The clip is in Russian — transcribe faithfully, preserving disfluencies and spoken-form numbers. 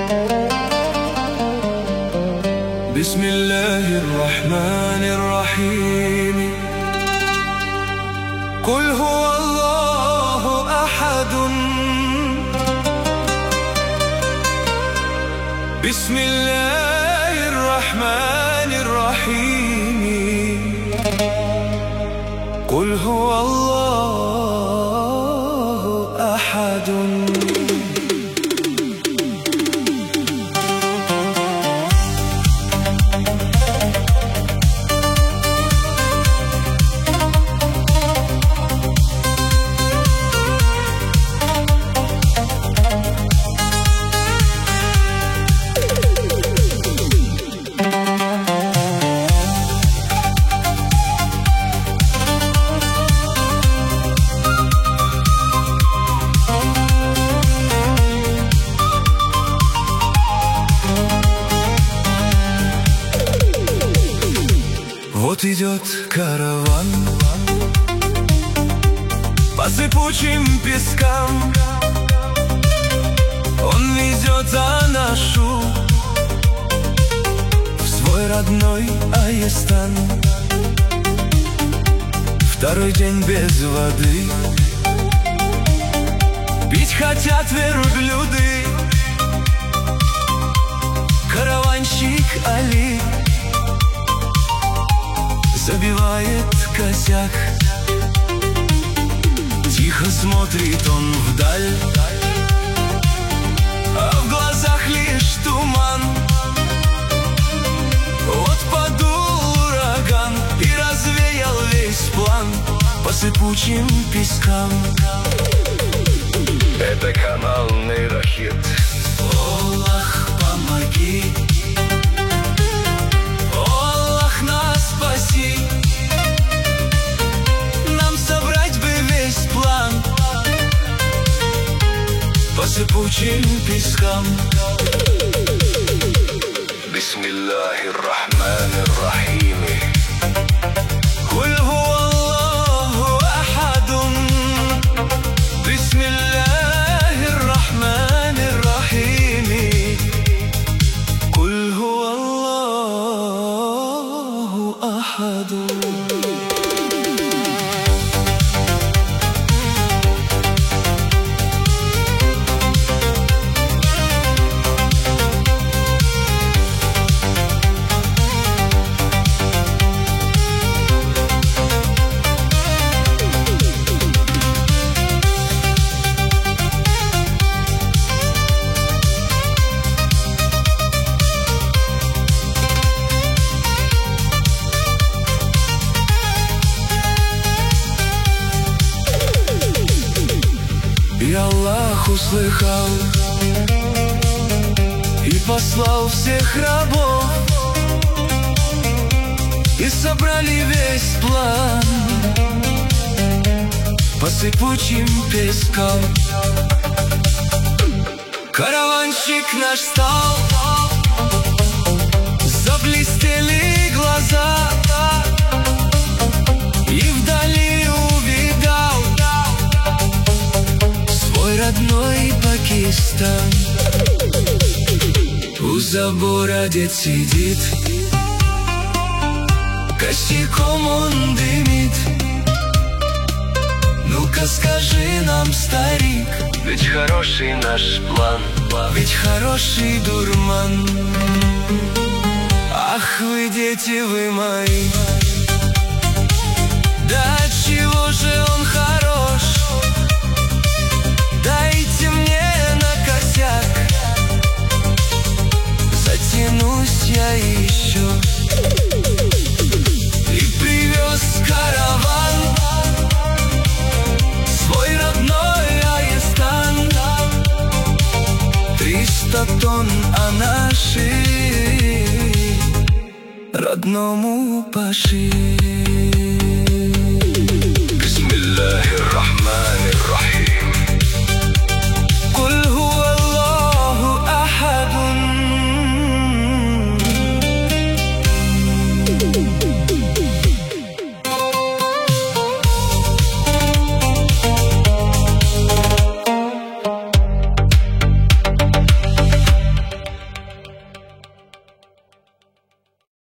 بسم الله الرحمن الرحيم قل هو الله أحد بسم الله الرحمن الرحيم قل هو الله أحد Вот идет караван по сыпучим пескам. Он везет Анашу в свой родной Айестан. Второй день без воды, пить хотят верблюды. Караванщик Али забивает косяк. Тихо смотрит он вдаль, а в глазах лишь туман. Вот подул ураган и развеял весь план по сыпучим пескам. Это канал Нейрохит. Аллах, помоги, Аллах, нас спаси. Нам собрать бы весь план по сыпучим пескам. Бисмиллахир-рахманир-рахим. قل هو الله أحد بسم الله الرحمن الرحيم قل هو الله أحد. И Аллах услыхал и послал всех рабов, и собрали весь план по сыпучим пескам. Караванщик наш стал, заблестели глаза, и вдали увидал свой родной Пакистан. У забора дед сидит, косяком он дымит. Ну-ка скажи нам, старик, Ведь хороший наш план, ведь хороший дурман. Ах вы, дети вы мои, да отчего же он хорош? Дайте мне на косяк, затянусь я еще. И привез караван свой родной Айестан. Триста тонн анаши родному Паши. Бисмиллахир-рахманир-рахим.